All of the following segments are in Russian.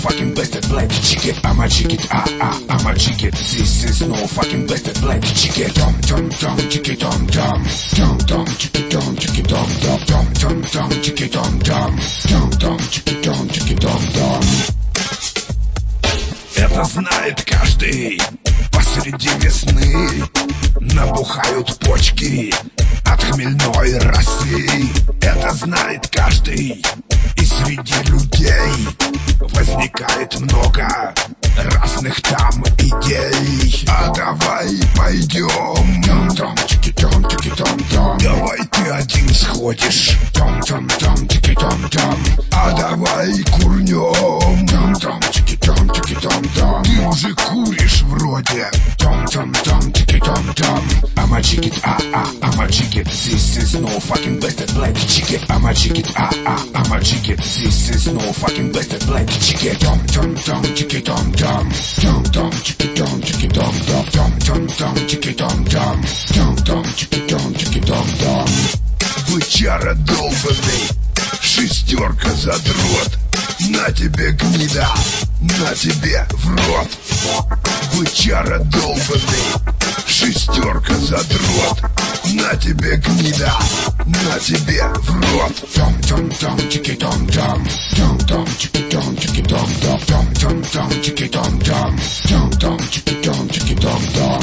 fucking blasted black chicken. I'ma chick it, I'ma chick it. This is no fucking blasted black chicken. Dum dum dum, chick it dum dum, dum dum, chick it dum, chick it dum dum, dum dum dum, chick it dum dum, dum dum, chick it dum, chick it dum dum. Это знает каждый. Посреди весны набухают почки от хмельной росы. Это знает каждый. И среди людей возникает много разных там идей. А давай пойдем. Дом-дом, чики-дом, чики-дом-дом. Давай ты один сходишь. Дом-дом-дом, чики-дом-дом. А давай курнем. Дом-дом, чики-дом, чики-дом-дом. Ты уже куришь вроде. Dum-dum-dum, chicky-dum-dum. I'ma chick it, I'ma chick it. This is no fucking blasted black chicken. I'ma chick it, I'ma chick it. This is no fucking blasted black chicken. Dum-dum-dum, chicky-dum-dum. Dum-dum, chicky-dum, chicky-dum-dum. Dum-dum-dum, chicky-dum-dum. Dum-dum, chicky-dum, chicky-dum-dum. Бычара долбанный, шестерка задрот. На тебе гнида, на тебе в рот. Бычара долбанный, шестерка задрот. На тебе гнида, на тебе в рот. Дом-дом-дом, чики-дом-дом. Дом-дом, чики-дом, чики-дом-дом. Дом-дом-дом, чики-дом-дом. Дом-дом, чики-дом, чики-дом-дом.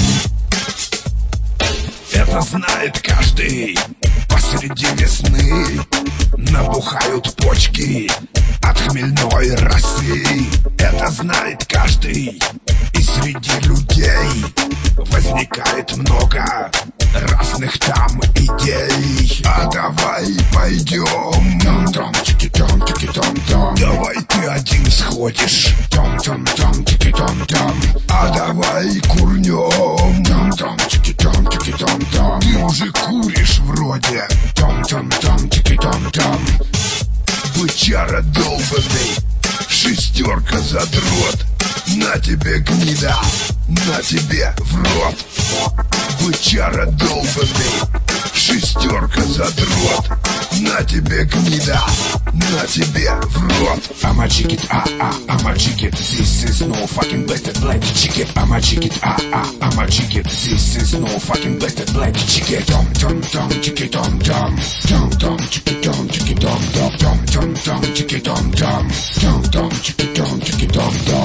Это знает каждый. Посреди весны набухают почки от хмельной росы. Это знает каждый. И среди людей возникает много разных там идей. А давай пойдем. Дом-дом, чики-дом, чики-дом-дом. Давай ты один сходишь. Дом-дом-дом, чики-дом-дом. А давай курнем. Дом-дом, чики-дом, чики-дом-дом. Ты уже куришь вроде. Дом-дом-дом, чики-дом-дом. Бычара долбанный, шестерка задрот. На тебе гнида, на тебе в рот. Бычара долбанный, шестерка задрот. На тебе гнида, на тебе в рот. I'ma chick it, I'ma chick it. This is no fucking blasted black chicken. I'ma chick it, I'ma chick it. This is no fucking blasted black chicken. Dum dum dum, chicky dum dum. Dum dum, chicky dum, chicky dum dum. Dum dum dum, chicky dum dum. Dum dum, chicky dum, chicky dum dum.